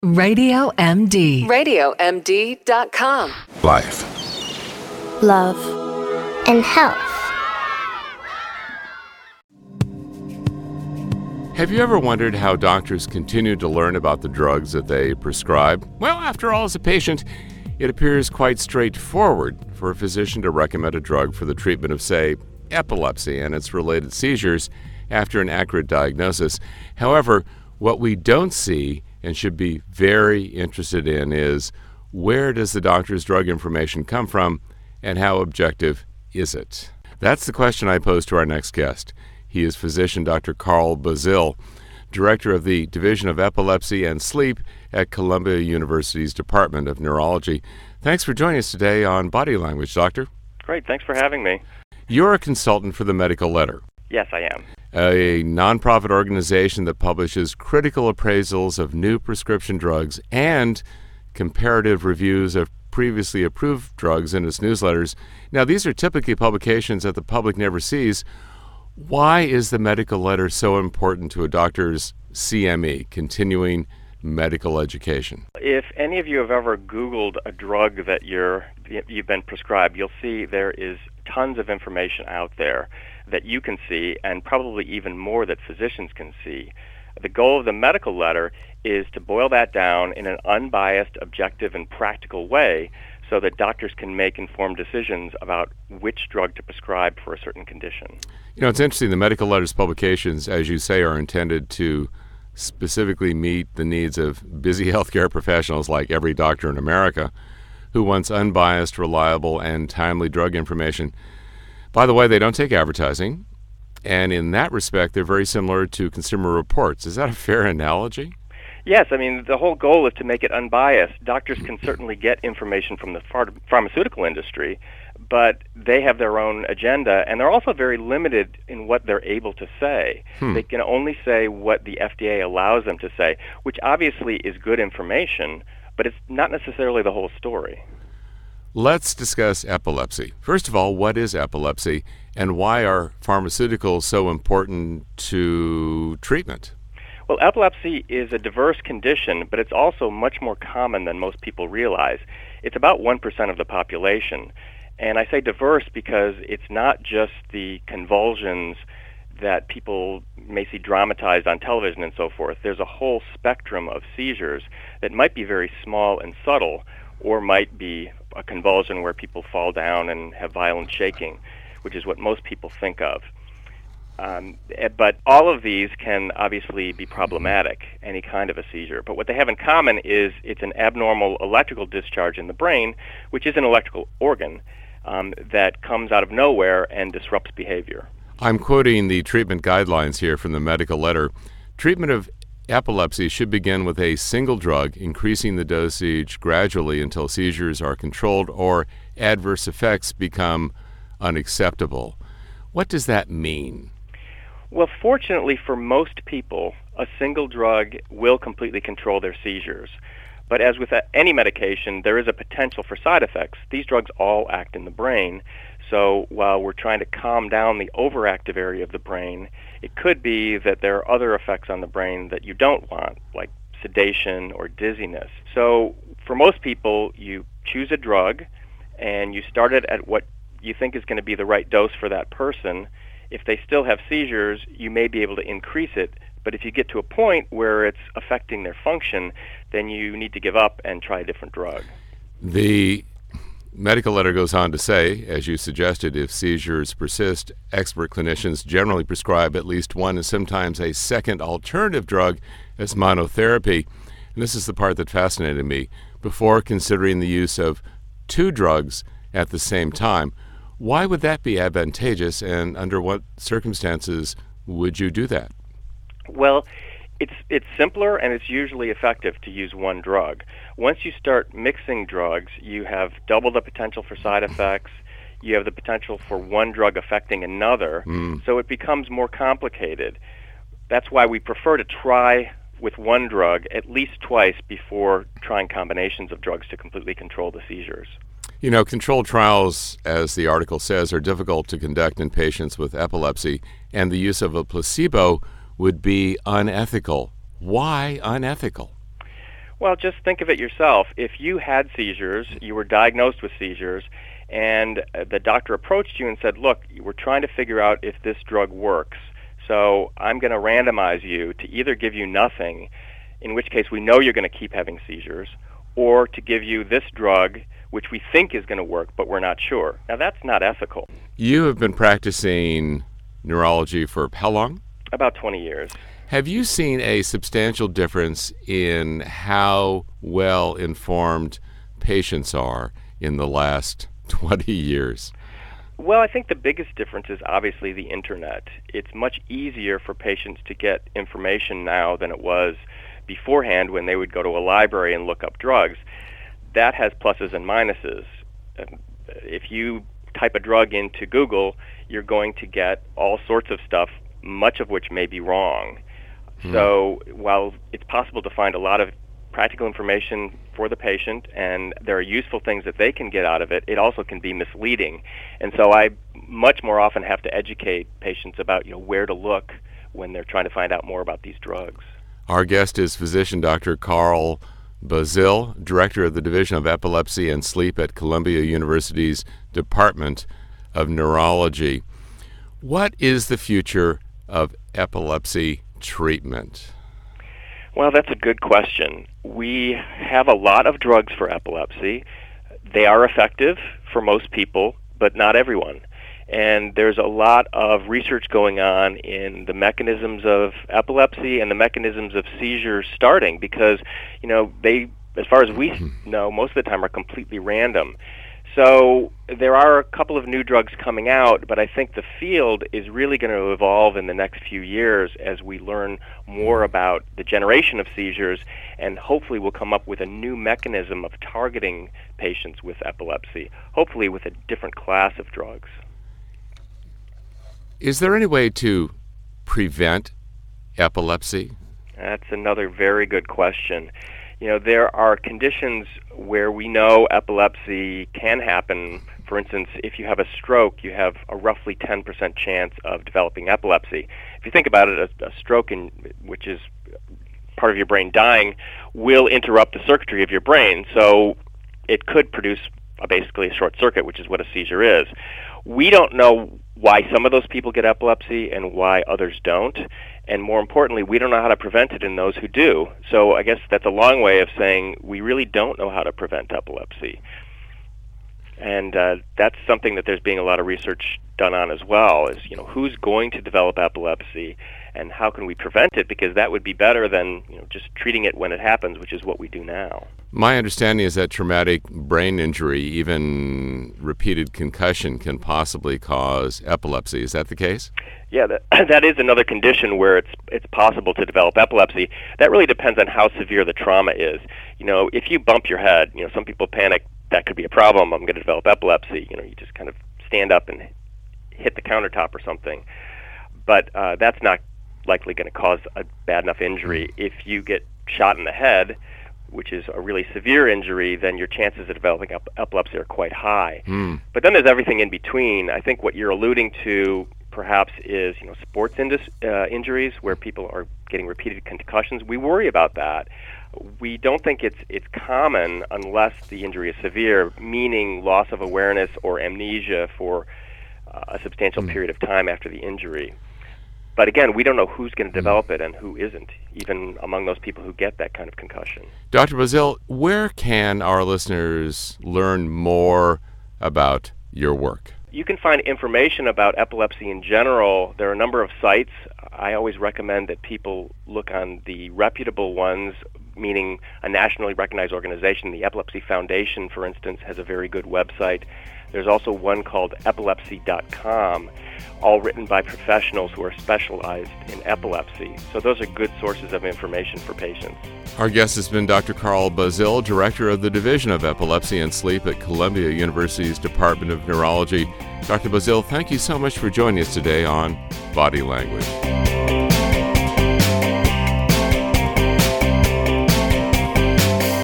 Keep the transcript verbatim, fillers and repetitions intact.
Radio M D. radio M D dot com. Life. Love. And health. Have you ever wondered how doctors continue to learn about the drugs that they prescribe? Well, after all, as a patient, it appears quite straightforward for a physician to recommend a drug for the treatment of, say, epilepsy and its related seizures after an accurate diagnosis. However, what we don't see and should be very interested in is where does the doctor's drug information come from and how objective is it? That's the question I pose to our next guest. He is physician Doctor Carl Bazil, director of the Division of Epilepsy and Sleep at Columbia University's Department of Neurology. Thanks for joining us today on Body Language, Doctor. Great, thanks for having me. You're a consultant for the Medical Letter, Yes, I am. a nonprofit organization that publishes critical appraisals of new prescription drugs and comparative reviews of previously approved drugs in its newsletters. Now, these are typically publications that the public never sees. Why is the Medical Letter so important to a doctor's C M E, continuing medical education? If any of you have ever Googled a drug that you're, you've been prescribed, you'll see there is tons of information out there that you can see, and probably even more that physicians can see. The goal of the Medical Letter is to boil that down in an unbiased, objective, and practical way so that doctors can make informed decisions about which drug to prescribe for a certain condition. You know, it's interesting. The Medical Letter's publications, as you say, are intended to specifically meet the needs of busy healthcare professionals like every doctor in America who wants unbiased, reliable, and timely drug information. By the way, they don't take advertising, and in that respect, they're very similar to Consumer Reports. Is that a fair analogy? Yes, I mean, the whole goal is to make it unbiased. Doctors can certainly get information from the phar- pharmaceutical industry, but they have their own agenda, and they're also very limited in what they're able to say. Hmm. They can only say what the F D A allows them to say, which obviously is good information, but it's not necessarily the whole story. Let's discuss epilepsy. First of all, what is epilepsy, and why are pharmaceuticals so important to treatment? Well, epilepsy is a diverse condition, but it's also much more common than most people realize. It's about one percent of the population. And I say diverse because it's not just the convulsions that people may see dramatized on television and so forth. There's a whole spectrum of seizures that might be very small and subtle, or might be a convulsion where people fall down and have violent shaking, which is what most people think of. Um, but all of these can obviously be problematic, any kind of a seizure. But what they have in common is it's an abnormal electrical discharge in the brain, which is an electrical organ um, that comes out of nowhere and disrupts behavior. I'm quoting the treatment guidelines here from the Medical Letter. Treatment of epilepsy should begin with a single drug, increasing the dosage gradually until seizures are controlled or adverse effects become unacceptable. What does that mean? Well, fortunately for most people, a single drug will completely control their seizures. But as with any medication, there is a potential for side effects. These drugs all act in the brain, so while we're trying to calm down the overactive area of the brain, it could be that there are other effects on the brain that you don't want, like sedation or dizziness. So for most people, you choose a drug and you start it at what you think is going to be the right dose for that person. If they still have seizures, you may be able to increase it, but if you get to a point where it's affecting their function, then you need to give up and try a different drug. The Medical Letter goes on to say, as you suggested, if seizures persist, expert clinicians generally prescribe at least one and sometimes a second alternative drug as monotherapy. And this is the part that fascinated me, before considering the use of two drugs at the same time. Why would that be advantageous, and under what circumstances would you do that? Well, it's it's simpler and it's usually effective to use one drug. Once you start mixing drugs, you have double the potential for side effects. You have the potential for one drug affecting another, mm. so it becomes more complicated. That's why we prefer to try with one drug at least twice before trying combinations of drugs to completely control the seizures. You know, controlled trials, as the article says, are difficult to conduct in patients with epilepsy, and the use of a placebo would be unethical. Why unethical? Well, just think of it yourself. If you had seizures, you were diagnosed with seizures, and the doctor approached you and said, look, we're trying to figure out if this drug works, so I'm going to randomize you to either give you nothing, in which case we know you're going to keep having seizures, or to give you this drug, which we think is going to work, but we're not sure. Now, that's not ethical. You have been practicing neurology for how long? About twenty years. Have you seen a substantial difference in how well informed patients are in the last twenty years? Well, I think the biggest difference is obviously the internet. It's much easier for patients to get information now than it was beforehand when they would go to a library and look up drugs. That has pluses and minuses. If you type a drug into Google, you're going to get all sorts of stuff, much of which may be wrong. Hmm. So while it's possible to find a lot of practical information for the patient and there are useful things that they can get out of it, it also can be misleading. And so I much more often have to educate patients about, you know, where to look when they're trying to find out more about these drugs. Our guest is physician Doctor Carl Bazil, director of the Division of Epilepsy and Sleep at Columbia University's Department of Neurology. What is the future of epilepsy treatment? Well, that's a good question. We have a lot of drugs for epilepsy. They are effective for most people, but not everyone. And there's a lot of research going on in the mechanisms of epilepsy and the mechanisms of seizures starting because, you know, they, as far as we know, most of the time are completely random. So there are a couple of new drugs coming out, but I think the field is really going to evolve in the next few years as we learn more about the generation of seizures, and hopefully we'll come up with a new mechanism of targeting patients with epilepsy, hopefully with a different class of drugs. Is there any way to prevent epilepsy? That's another very good question. You know, there are conditions where we know epilepsy can happen. For instance, if you have a stroke, you have a roughly ten percent chance of developing epilepsy. If you think about it, a, a stroke, in, which is part of your brain dying, will interrupt the circuitry of your brain. So it could produce a, basically a short circuit, which is what a seizure is. We don't know why some of those people get epilepsy and why others don't. And more importantly, we don't know how to prevent it in those who do. So I guess that's a long way of saying we really don't know how to prevent epilepsy. And uh, that's something that there's being a lot of research done on as well, is, you know, who's going to develop epilepsy and how can we prevent it, because that would be better than, you know, just treating it when it happens, which is what we do now. My understanding is that traumatic brain injury, even repeated concussion, can possibly cause epilepsy. Is that the case? Yeah, that, that is another condition where it's it's possible to develop epilepsy. That really depends on how severe the trauma is. You know, if you bump your head, you know, some people panic, that could be a problem, I'm going to develop epilepsy. You know, you just kind of stand up and hit the countertop or something. But uh, that's not likely going to cause a bad enough injury. If you get shot in the head, which is a really severe injury, then your chances of developing ep- epilepsy are quite high. Mm. But then there's everything in between. I think what you're alluding to perhaps is, you know, sports indus- uh, injuries where people are getting repeated concussions. We worry about that. We don't think it's it's common unless the injury is severe, meaning loss of awareness or amnesia for uh, a substantial mm. period of time after the injury. But again, we don't know who's going to develop it and who isn't, even among those people who get that kind of concussion. Doctor Bazil, where can our listeners learn more about your work? You can find information about epilepsy in general. There are a number of sites. I always recommend that people look on the reputable ones, meaning a nationally recognized organization. The Epilepsy Foundation, for instance, has a very good website. There's also one called epilepsy dot com, all written by professionals who are specialized in epilepsy. So those are good sources of information for patients. Our guest has been Doctor Carl Bazil, Director of the Division of Epilepsy and Sleep at Columbia University's Department of Neurology. Doctor Bazil, thank you so much for joining us today on Body Language.